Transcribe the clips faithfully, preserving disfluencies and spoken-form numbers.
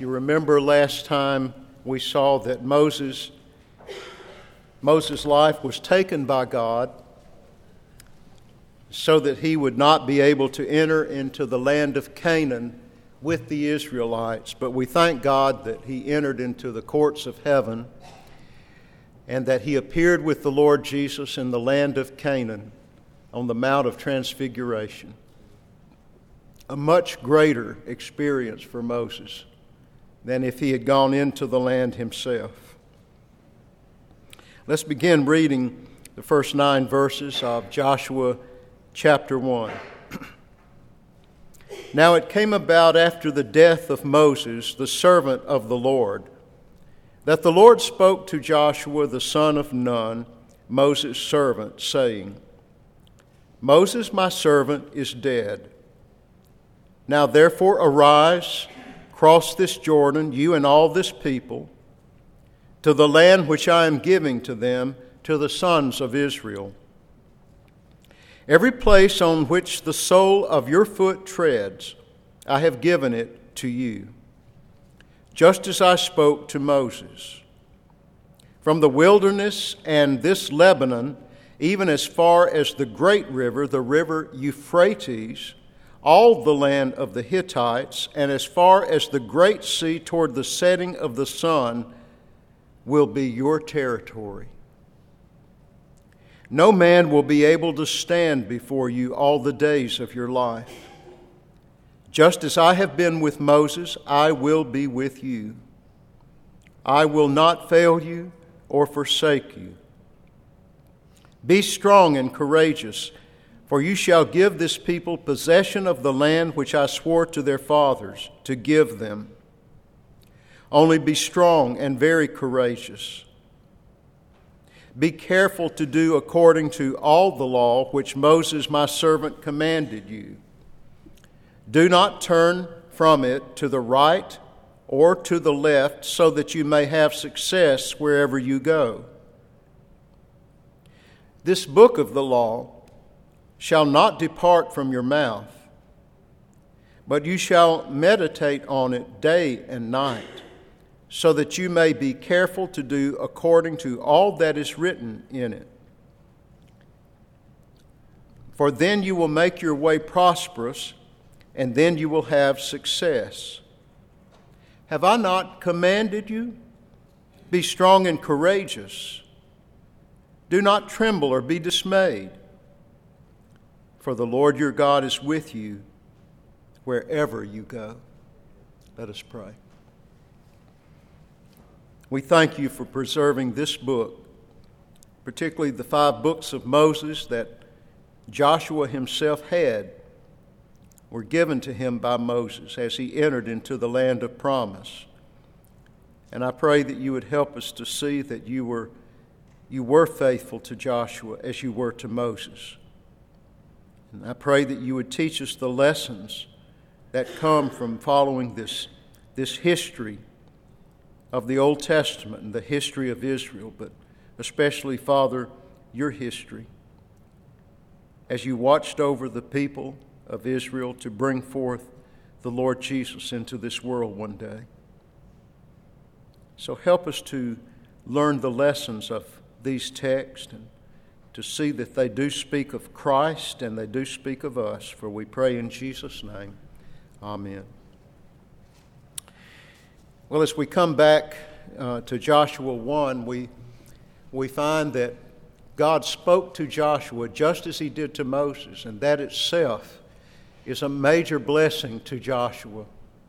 You remember last time we saw that Moses, Moses' life was taken by God so that he would not be able to enter into the land of Canaan with the Israelites. But we thank God that he entered into the courts of heaven and that he appeared with the Lord Jesus in the land of Canaan on the Mount of Transfiguration. A much greater experience for Moses than if he had gone into the land himself. Let's begin reading the first nine verses of Joshua chapter one. Now it came about after the death of Moses, the servant of the Lord, that the Lord spoke to Joshua the son of Nun, Moses' servant, saying, Moses, my servant, is dead. Now therefore arise, cross this Jordan, you and all this people, to the land which I am giving to them, to the sons of Israel. Every place on which the sole of your foot treads, I have given it to you, just as I spoke to Moses. From the wilderness and this Lebanon, even as far as the great river, the river Euphrates, all the land of the Hittites, and as far as the great sea toward the setting of the sun, will be your territory. No man will be able to stand before you all the days of your life. Just as I have been with Moses, I will be with you. I will not fail you or forsake you. Be strong and courageous, for you shall give this people possession of the land which I swore to their fathers to give them. Only be strong and very courageous. Be careful to do according to all the law which Moses my servant commanded you. Do not turn from it to the right or to the left, so that you may have success wherever you go. This book of the law shall not depart from your mouth, but you shall meditate on it day and night, so that you may be careful to do according to all that is written in it. For then you will make your way prosperous, and then you will have success. Have I not commanded you? Be strong and courageous. Do not tremble or be dismayed, for the Lord your God is with you wherever you go. Let us pray. We thank you for preserving this book, particularly the five books of Moses that Joshua himself had, were given to him by Moses as he entered into the land of promise. And I pray that you would help us to see that you were, you were faithful to Joshua as you were to Moses. And I pray that you would teach us the lessons that come from following this, this history of the Old Testament and the history of Israel, but especially, Father, your history as you watched over the people of Israel to bring forth the Lord Jesus into this world one day. So help us to learn the lessons of these texts and to see that they do speak of Christ and they do speak of us, for we pray in Jesus' name. Amen. Well, as we come back uh, to Joshua one, we, we find that God spoke to Joshua just as he did to Moses, and that itself is a major blessing to Joshua.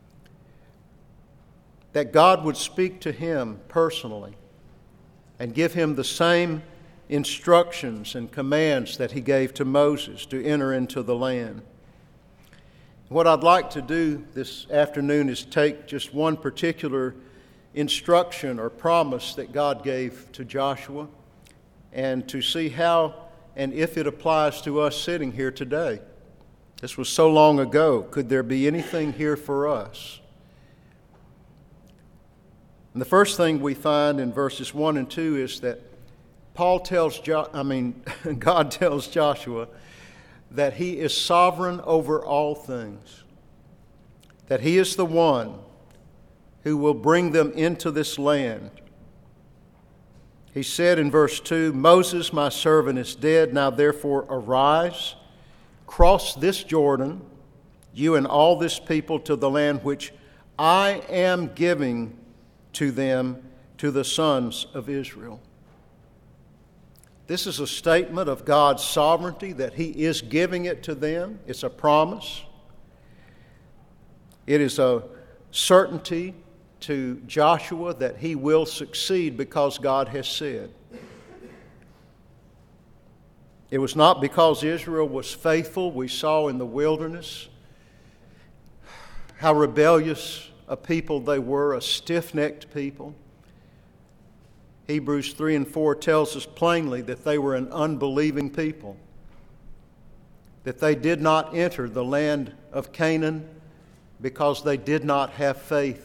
That God would speak to him personally and give him the same instructions and commands that he gave to Moses to enter into the land. What I'd like to do this afternoon is take just one particular instruction or promise that God gave to Joshua and to see how and if it applies to us sitting here today. This was so long ago. Could there be anything here for us? And the first thing we find in verses one and two is that Paul tells, jo- I mean, God tells Joshua that he is sovereign over all things, that he is the one who will bring them into this land. He said in verse two, Moses, my servant, is dead. Now therefore arise, cross this Jordan, you and all this people, to the land which I am giving to them, to the sons of Israel. This is a statement of God's sovereignty, that He is giving it to them. It's a promise. It is a certainty to Joshua that he will succeed because God has said. It was not because Israel was faithful. We saw in the wilderness how rebellious a people they were, a stiff-necked people. Hebrews three and four tells us plainly that they were an unbelieving people, that they did not enter the land of Canaan because they did not have faith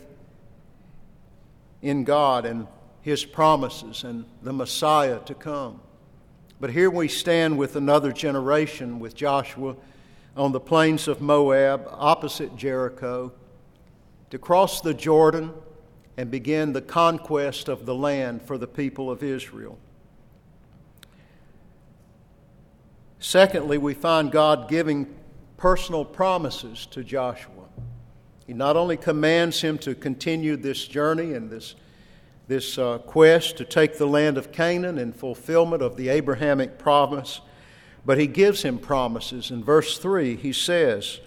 in God and His promises and the Messiah to come. But here we stand with another generation, with Joshua on the plains of Moab, opposite Jericho, to cross the Jordan and begin the conquest of the land for the people of Israel. Secondly, we find God giving personal promises to Joshua. He not only commands him to continue this journey and this, this uh, quest to take the land of Canaan in fulfillment of the Abrahamic promise, but he gives him promises. In verse three, he says,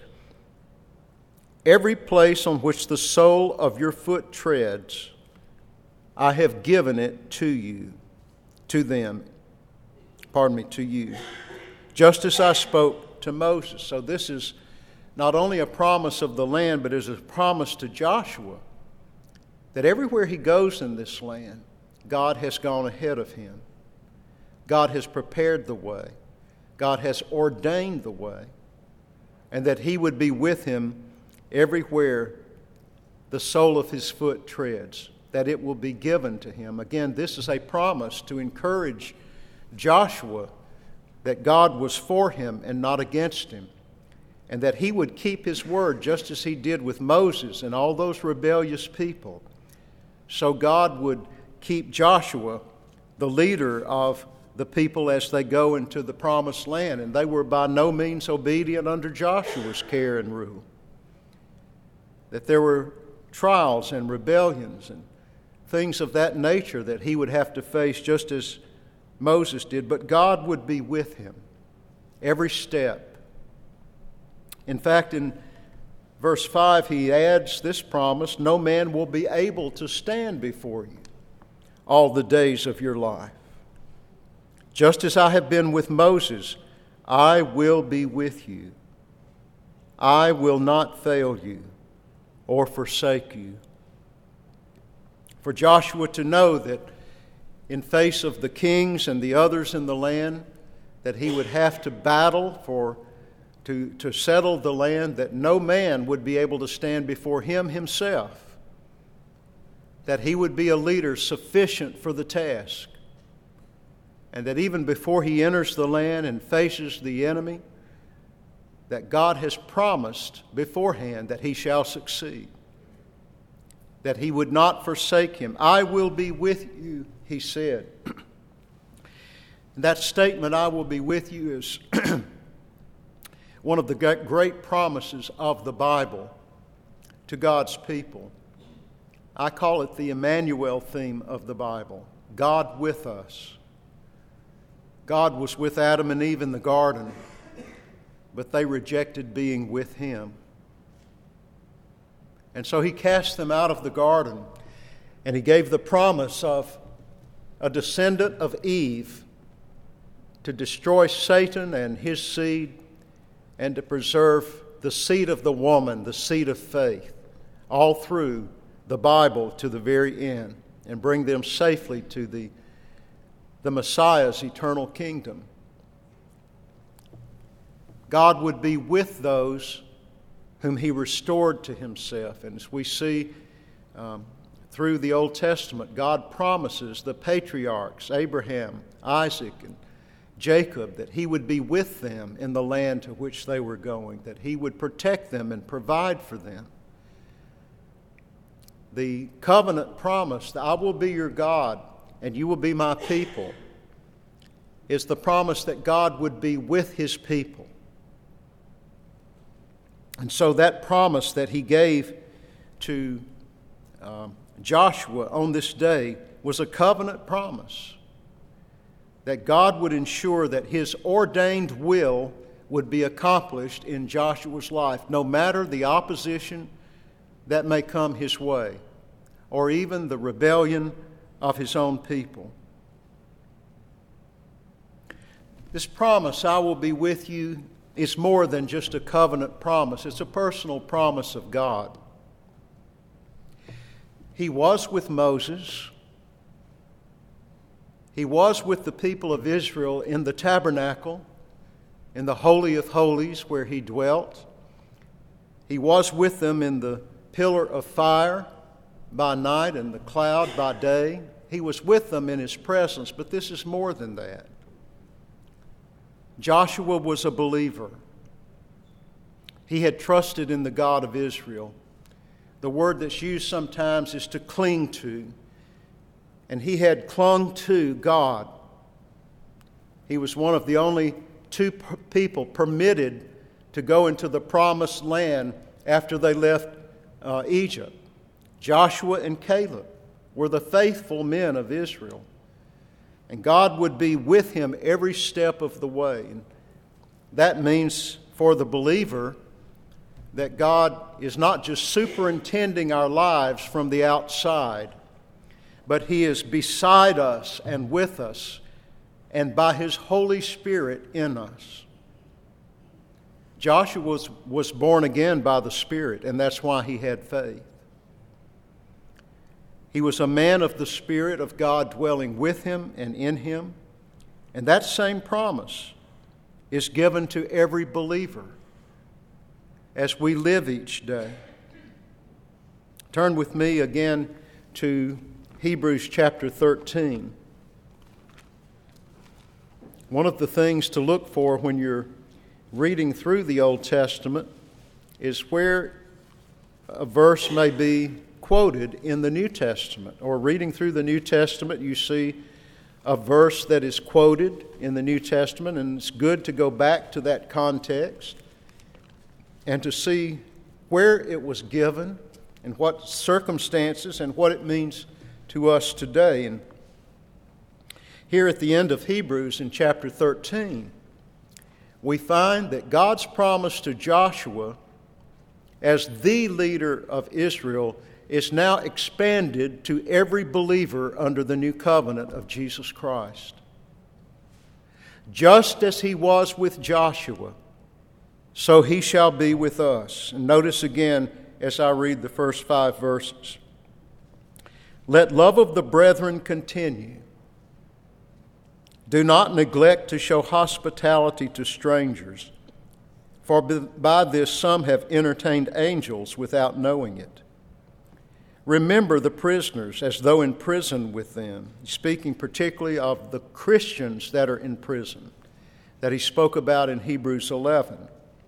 every place on which the sole of your foot treads, I have given it to you, to them, pardon me, to you, just as I spoke to Moses. So this is not only a promise of the land, but is a promise to Joshua that everywhere he goes in this land, God has gone ahead of him. God has prepared the way. God has ordained the way. And that he would be with him everywhere the sole of his foot treads, that it will be given to him. Again, this is a promise to encourage Joshua that God was for him and not against him, and that he would keep his word just as he did with Moses and all those rebellious people. So God would keep Joshua, the leader of the people, as they go into the promised land. And they were by no means obedient under Joshua's care and rule. That there were trials and rebellions and things of that nature that he would have to face just as Moses did. But God would be with him every step. In fact, in verse five, he adds this promise, no man will be able to stand before you all the days of your life. Just as I have been with Moses, I will be with you. I will not fail you or forsake you. For Joshua to know that in face of the kings and the others in the land, that he would have to battle for To, to settle the land, that no man would be able to stand before him himself, that he would be a leader sufficient for the task, and that even before he enters the land and faces the enemy, that God has promised beforehand that he shall succeed, that he would not forsake him. I will be with you, he said. And that statement, I will be with you, is one of the great promises of the Bible to God's people. I call it the Emmanuel theme of the Bible, God with us. God was with Adam and Eve in the garden, but they rejected being with him. And so he cast them out of the garden, and he gave the promise of a descendant of Eve to destroy Satan and his seed, and to preserve the seed of the woman, the seed of faith, all through the Bible to the very end, and bring them safely to the, the Messiah's eternal kingdom. God would be with those whom he restored to himself. And as we see um, through the Old Testament, God promises the patriarchs, Abraham, Isaac, and Jacob, that he would be with them in the land to which they were going, that he would protect them and provide for them. the covenant promise that I will be your God and you will be my people is the promise that God would be with his people. And so that promise that he gave to um, Joshua on this day was a covenant promise that God would ensure that his ordained will would be accomplished in Joshua's life, no matter the opposition that may come his way, or even the rebellion of his own people. This promise, I will be with you, is more than just a covenant promise. It's a personal promise of God. He was with Moses. He was with the people of Israel in the tabernacle, in the Holy of Holies where he dwelt. He was with them in the pillar of fire by night and the cloud by day. He was with them in his presence, but this is more than that. Joshua was a believer. He had trusted in the God of Israel. The word that's used sometimes is to cling to. And he had clung to God. He was one of the only two p- people permitted to go into the promised land after they left uh, Egypt. Joshua and Caleb were the faithful men of Israel. And God would be with him every step of the way. And that means for the believer that God is not just superintending our lives from the outside, but he is beside us and with us and by his Holy Spirit in us. Joshua was, was born again by the Spirit, and that's why he had faith. He was a man of the Spirit of God dwelling with him and in him. And that same promise is given to every believer as we live each day. Turn with me again to Hebrews chapter thirteen. One of the things to look for when you're reading through the Old Testament is where a verse may be quoted in the New Testament. Or reading through the New Testament, you see a verse that is quoted in the New Testament, and it's good to go back to that context and to see where it was given and what circumstances and what it means to us today. And here at the end of Hebrews in chapter thirteen, we find that God's promise to Joshua as the leader of Israel is now expanded to every believer under the new covenant of Jesus Christ. Just as he was with Joshua, so he shall be with us. And notice again as I read the first five verses. Let love of the brethren continue. Do not neglect to show hospitality to strangers, for by this some have entertained angels without knowing it. Remember the prisoners as though in prison with them, speaking particularly of the Christians that are in prison, that he spoke about in Hebrews eleven.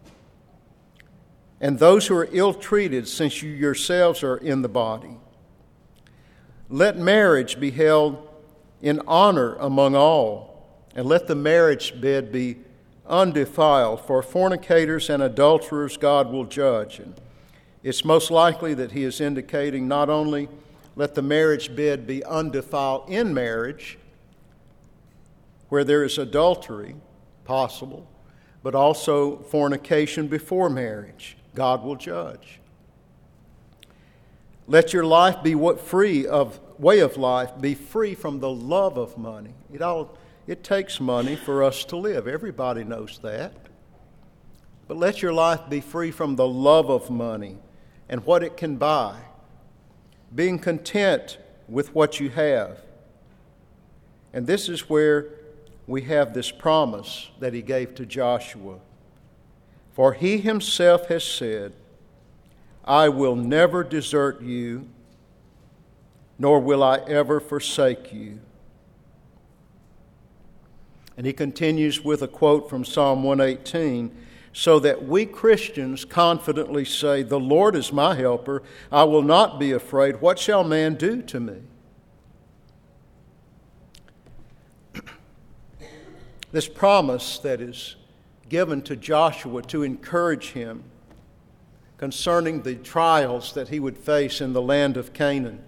And those who are ill-treated, since you yourselves are in the body. Let marriage be held in honor among all, and let the marriage bed be undefiled, for fornicators and adulterers God will judge. And it's most likely that he is indicating not only let the marriage bed be undefiled in marriage, where there is adultery possible, but also fornication before marriage. God will judge. Let your life be what free of way of life be free from the love of money. It all it takes money for us to live. Everybody knows that. But let your life be free from the love of money and what it can buy, being content with what you have. And this is where we have this promise that he gave to Joshua. For he himself has said, I will never desert you, nor will I ever forsake you. And he continues with a quote from Psalm one eighteen, so that we Christians confidently say, "The Lord is my helper. I will not be afraid. What shall man do to me?" This promise that is given to Joshua to encourage him concerning the trials that he would face in the land of Canaan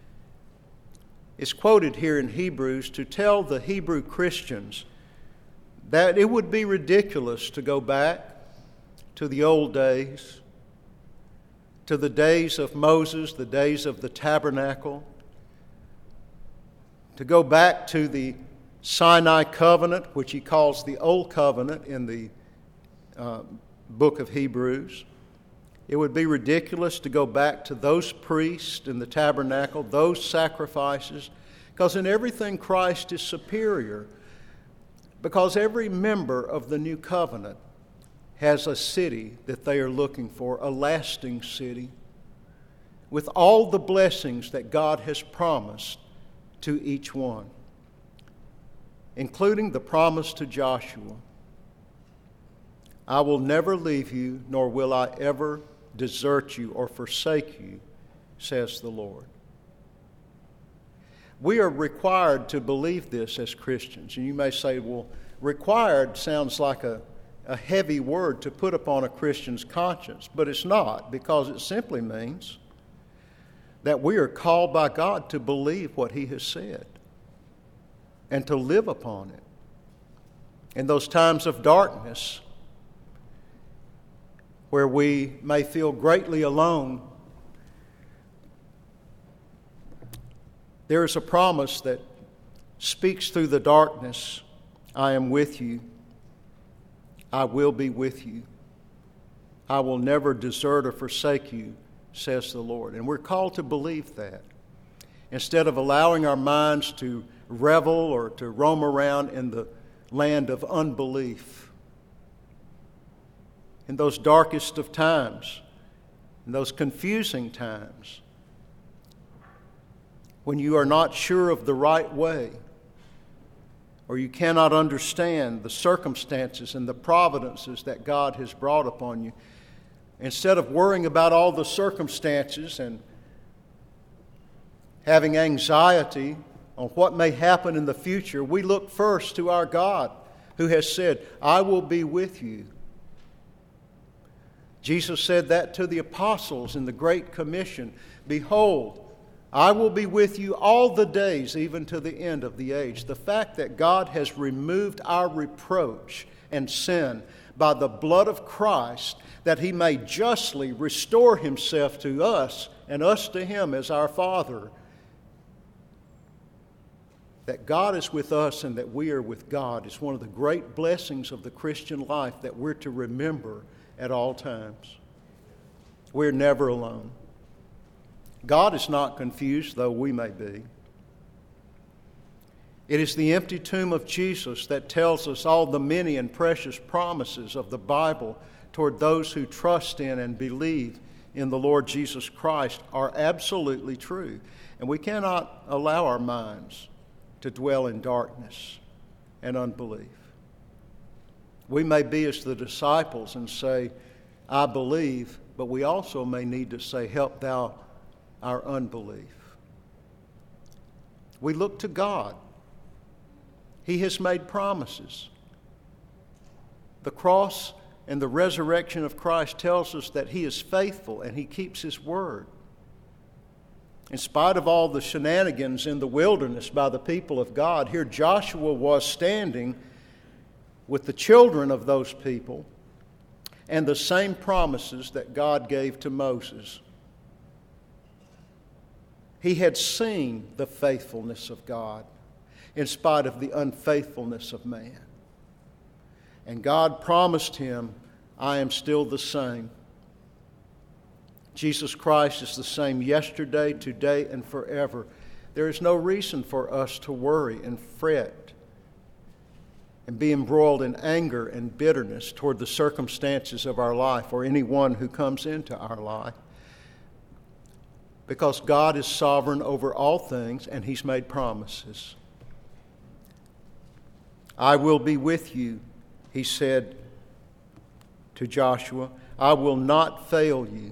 is quoted here in Hebrews to tell the Hebrew Christians that it would be ridiculous to go back to the old days, to the days of Moses, the days of the tabernacle, to go back to the Sinai covenant, which he calls the Old Covenant in the uh, book of Hebrews. It would be ridiculous to go back to those priests in the tabernacle, those sacrifices, because in everything Christ is superior, because every member of the new covenant has a city that they are looking for, a lasting city, with all the blessings that God has promised to each one, including the promise to Joshua, "I will never leave you, nor will I ever desert you or forsake you, says the Lord." We are required to believe this as Christians. And you may say, well, required sounds like a, a heavy word to put upon a Christian's conscience, but it's not, because it simply means that we are called by God to believe what He has said and to live upon it. In those times of darkness, where we may feel greatly alone, there is a promise that speaks through the darkness. "I am with you. I will be with you. I will never desert or forsake you, says the Lord." And we're called to believe that, instead of allowing our minds to revel or to roam around in the land of unbelief. In those darkest of times, in those confusing times, when you are not sure of the right way, or you cannot understand the circumstances and the providences that God has brought upon you, instead of worrying about all the circumstances and having anxiety on what may happen in the future, we look first to our God, who has said, "I will be with you." Jesus said that to the apostles in the Great Commission. "Behold, I will be with you all the days, even to the end of the age." The fact that God has removed our reproach and sin by the blood of Christ, that He may justly restore Himself to us and us to Him as our Father, that God is with us and that we are with God, is one of the great blessings of the Christian life that we're to remember at all times. We're never alone. God is not confused, though we may be. It is the empty tomb of Jesus that tells us all the many and precious promises of the Bible toward those who trust in and believe in the Lord Jesus Christ are absolutely true. And we cannot allow our minds to dwell in darkness and unbelief. We may be as the disciples and say, "I believe," but we also may need to say, "Help thou our unbelief." We look to God. He has made promises. The cross and the resurrection of Christ tells us that He is faithful and He keeps His word. In spite of all the shenanigans in the wilderness by the people of God, here Joshua was standing with the children of those people and the same promises that God gave to Moses. He had seen the faithfulness of God in spite of the unfaithfulness of man. And God promised him, "I am still the same." Jesus Christ is the same yesterday, today, and forever. There is no reason for us to worry and fret and be embroiled in anger and bitterness toward the circumstances of our life or anyone who comes into our life, because God is sovereign over all things and He's made promises. "I will be with you," He said to Joshua, I will not fail you.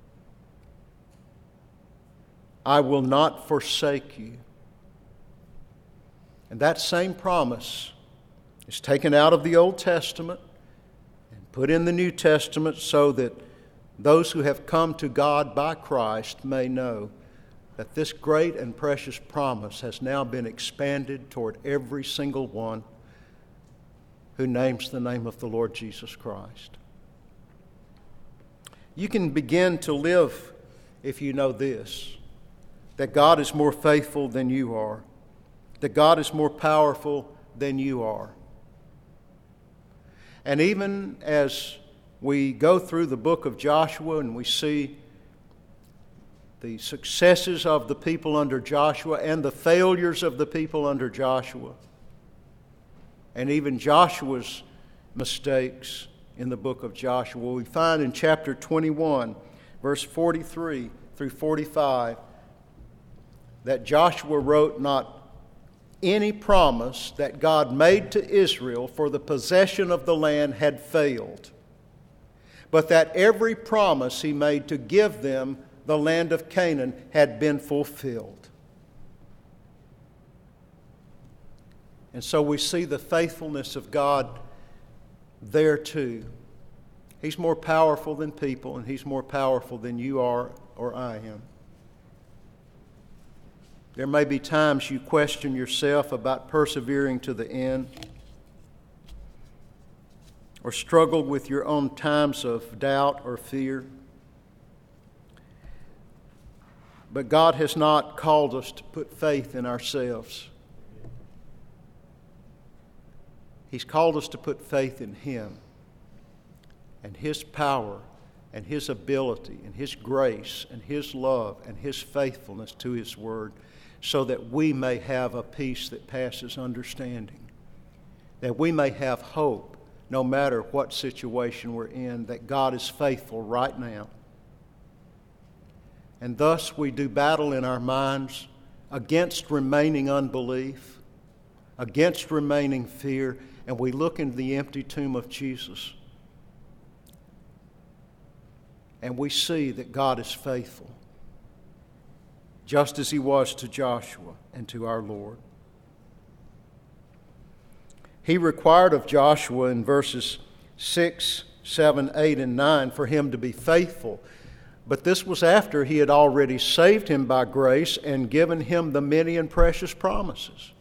I will not forsake you. And that same promise is taken out of the Old Testament and put in the New Testament so that those who have come to God by Christ may know that this great and precious promise has now been expanded toward every single one who names the name of the Lord Jesus Christ. You can begin to live if you know this, that God is more faithful than you are, that God is more powerful than you are. And even as we go through the book of Joshua and we see the successes of the people under Joshua and the failures of the people under Joshua, and even Joshua's mistakes in the book of Joshua, we find in chapter twenty-one, verse forty-three through forty-five, that Joshua wrote not any promise that God made to Israel for the possession of the land had failed, but that every promise he made to give them the land of Canaan had been fulfilled. And so we see the faithfulness of God there too. He's more powerful than people, and He's more powerful than you are or I am. There may be times you question yourself about persevering to the end, or struggle with your own times of doubt or fear. But God has not called us to put faith in ourselves. He's called us to put faith in Him and His power and His ability and His grace and His love and His faithfulness to His Word, so that we may have a peace that passes understanding, that we may have hope no matter what situation we're in, that God is faithful right now. And thus we do battle in our minds against remaining unbelief, against remaining fear, and we look into the empty tomb of Jesus and we see that God is faithful, just as He was to Joshua and to our Lord. He required of Joshua in verses six, seven, eight, and nine for him to be faithful. But this was after He had already saved him by grace and given him the many and precious promises.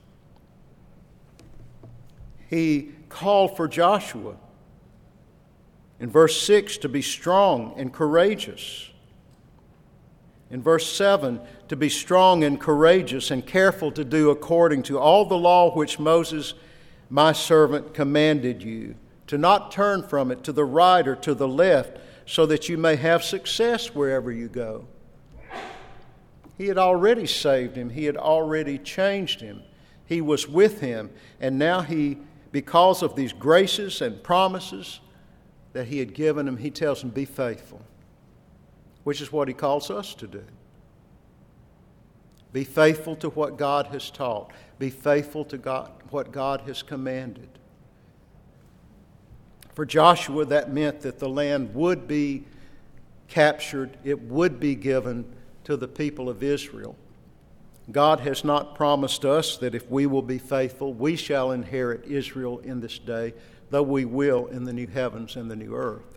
He called for Joshua in verse six to be strong and courageous. In verse seven, to be strong and courageous and careful to do according to all the law which Moses, my servant, commanded you, to not turn from it to the right or to the left, so that you may have success wherever you go. He had already saved him. He had already changed him. He was with him. And now he, because of these graces and promises that He had given him, He tells him, be faithful, which is what He calls us to do. Be faithful to what God has taught. Be faithful to God, what God has commanded. For Joshua, that meant that the land would be captured, it would be given to the people of Israel. God has not promised us that if we will be faithful, we shall inherit Israel in this day, though we will in the new heavens and the new earth.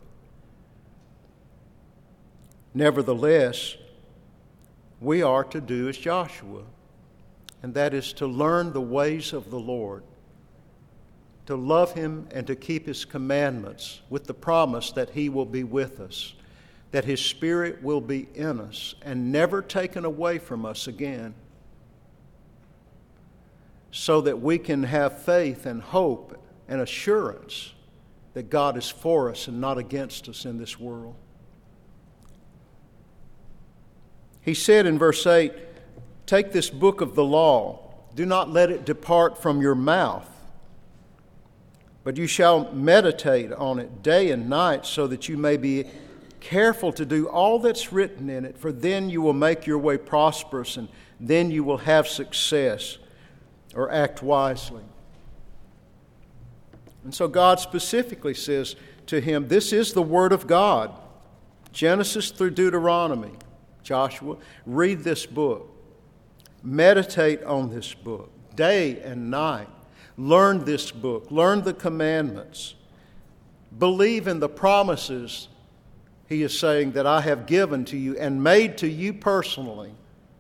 Nevertheless, we are to do as Joshua, and that is to learn the ways of the Lord, to love Him and to keep His commandments, with the promise that He will be with us, that His Spirit will be in us and never taken away from us again, so that we can have faith and hope and assurance that God is for us and not against us in this world. He said in verse eight, take this book of the law, do not let it depart from your mouth, but you shall meditate on it day and night, so that you may be careful to do all that's written in it, for then you will make your way prosperous, and then you will have success or act wisely. And so God specifically says, to him, "This is the Word of God, Genesis through Deuteronomy." Joshua, read this book. Meditate on this book day and night. Learn this book. Learn the commandments. Believe in the promises, he is saying, that I have given to you and made to you personally.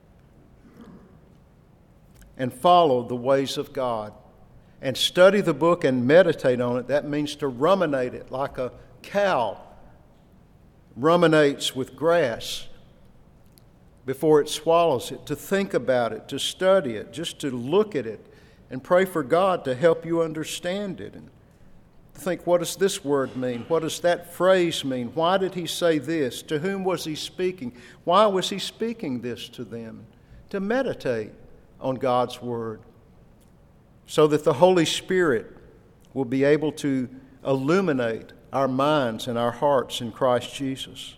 And follow the ways of God. And study the book and meditate on it. That means to ruminate it like a cow ruminates with grass before it swallows it. To think about it, to study it, just to look at it and pray for God to help you understand it. And think, what does this word mean? What does that phrase mean? Why did he say this? To whom was he speaking? Why was he speaking this to them? To meditate on God's word, so that the Holy Spirit will be able to illuminate our minds and our hearts in Christ Jesus.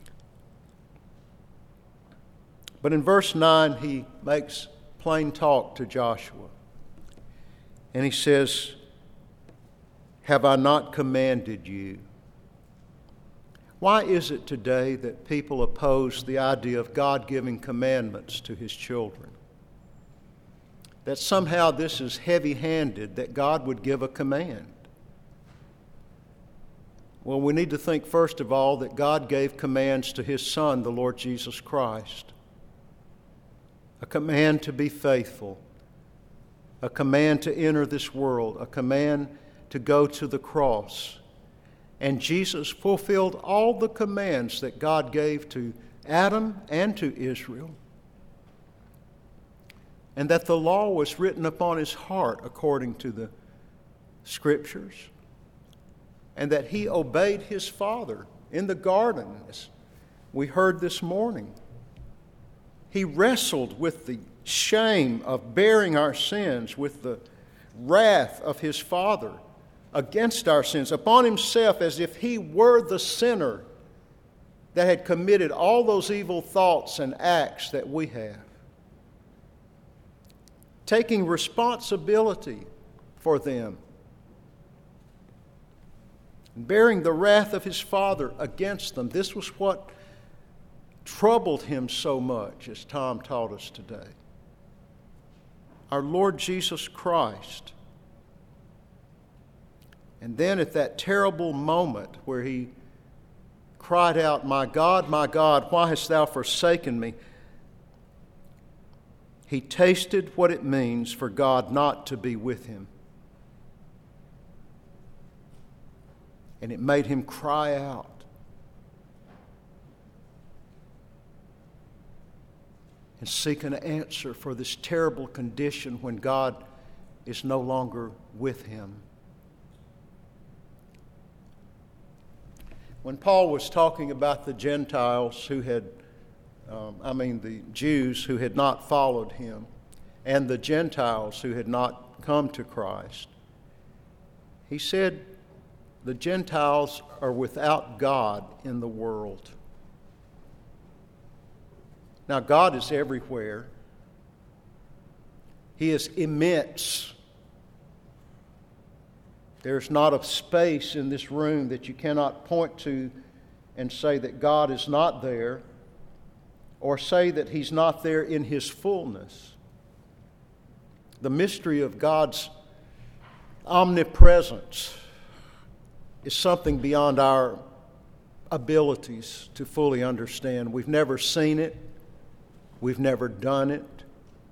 But in verse nine, he makes plain talk to Joshua. And he says, "Have I not commanded you?" Why is it today that people oppose the idea of God giving commandments to his children? That somehow this is heavy-handed, that God would give a command. Well, we need to think first of all that God gave commands to his Son, the Lord Jesus Christ. A command to be faithful, a command to enter this world, a command to go to the cross. And Jesus fulfilled all the commands that God gave to Adam and to Israel. And that the law was written upon his heart according to the Scriptures. And that he obeyed his Father in the garden, as we heard this morning. He wrestled with the shame of bearing our sins, with the wrath of his Father against our sins, upon himself, as if he were the sinner that had committed all those evil thoughts and acts that we have. Taking responsibility for them, bearing the wrath of his Father against them. This was what troubled him so much, as Tom taught us today. Our Lord Jesus Christ. And then at that terrible moment where he cried out, "My God, my God, why hast thou forsaken me?" He tasted what it means for God not to be with him. And it made him cry out. And seek an answer for this terrible condition when God is no longer with him. When Paul was talking about the Gentiles who had Um, I mean the Jews who had not followed him and the Gentiles who had not come to Christ, he said the Gentiles are without God in the world. Now, God is everywhere. He is immense. There's not a space in this room that you cannot point to and say that God is not there, or say that he's not there in his fullness. The mystery of God's omnipresence is something beyond our abilities to fully understand. We've never seen it. We've never done it.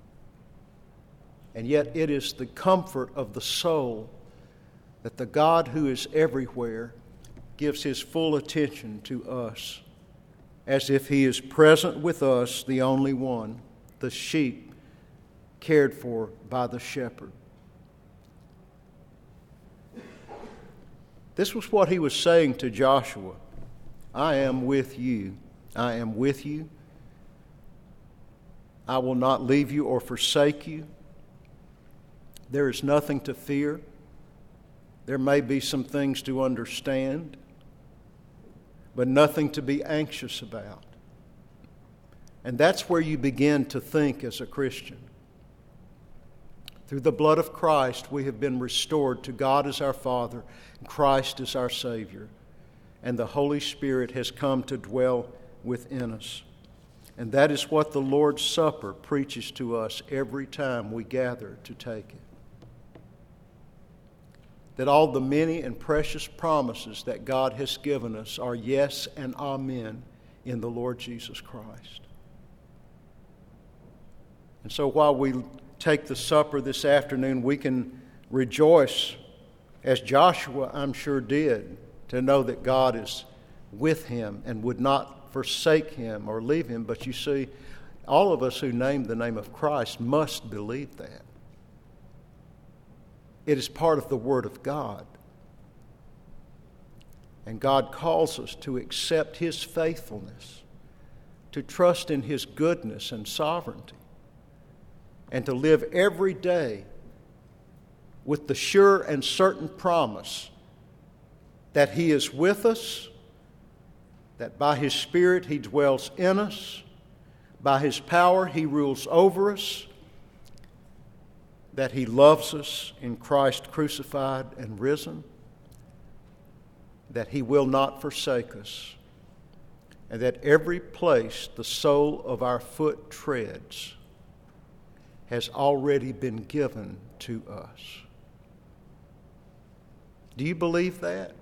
And yet it is the comfort of the soul that the God who is everywhere gives his full attention to us, as if he is present with us, the only one, the sheep cared for by the shepherd. This was what he was saying to Joshua. I am with you. I am with you. I will not leave you or forsake you. There is nothing to fear. There may be some things to understand, but nothing to be anxious about. And that's where you begin to think as a Christian. Through the blood of Christ, we have been restored to God as our Father, and Christ as our Savior. and the Holy Spirit has come to dwell within us. And that is what the Lord's Supper preaches to us every time we gather to take it. That all the many and precious promises that God has given us are yes and amen in the Lord Jesus Christ. And so while we take the supper this afternoon, we can rejoice, as Joshua, I'm sure, did, to know that God is with him and would not forsake him or leave him. But you see, all of us who name the name of Christ must believe that. It is part of the Word of God. And God calls us to accept His faithfulness, to trust in His goodness and sovereignty, and to live every day with the sure and certain promise that He is with us, that by His Spirit He dwells in us, by His power He rules over us, that He loves us in Christ crucified and risen, that He will not forsake us, and that every place the sole of our foot treads has already been given to us. Do you believe that?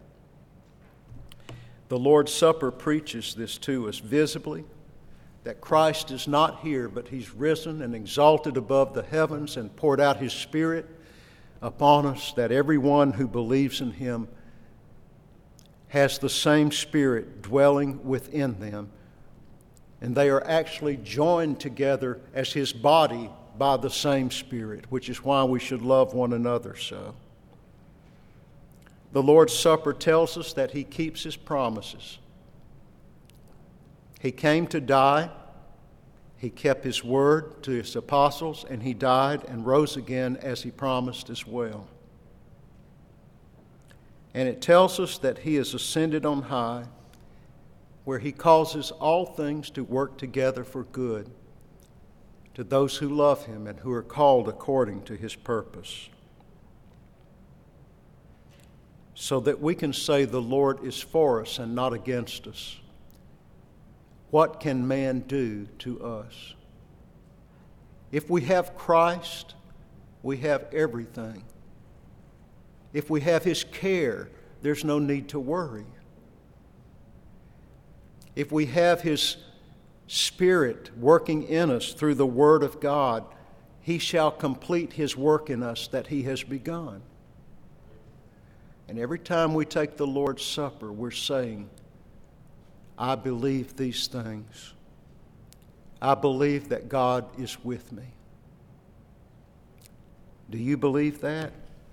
The Lord's Supper preaches this to us visibly, that Christ is not here, but He's risen and exalted above the heavens and poured out His Spirit upon us, that everyone who believes in Him has the same Spirit dwelling within them, and they are actually joined together as His body by the same Spirit, which is why we should love one another so. The Lord's Supper tells us that He keeps His promises. He came to die, He kept His word to His apostles, and He died and rose again as He promised as well. And it tells us that He is ascended on high, where He causes all things to work together for good to those who love Him and who are called according to His purpose. So that we can say the Lord is for us and not against us. What can man do to us? If we have Christ, we have everything. If we have His care, there's no need to worry. If we have His Spirit working in us through the Word of God, He shall complete His work in us that He has begun. And every time we take the Lord's Supper, we're saying, I believe these things. I believe that God is with me. Do you believe that?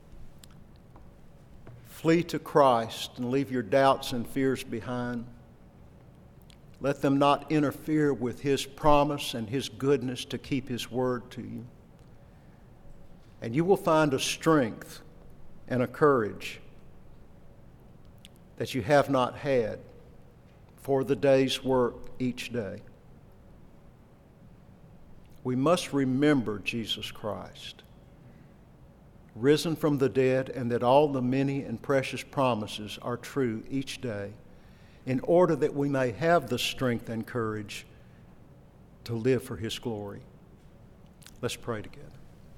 Flee to Christ and leave your doubts and fears behind. Let them not interfere with His promise and His goodness to keep His word to you. And you will find a strength and a courage that you have not had for the day's work each day. We must remember Jesus Christ, risen from the dead, and that all the many and precious promises are true each day, in order that we may have the strength and courage to live for His glory. Let's pray together.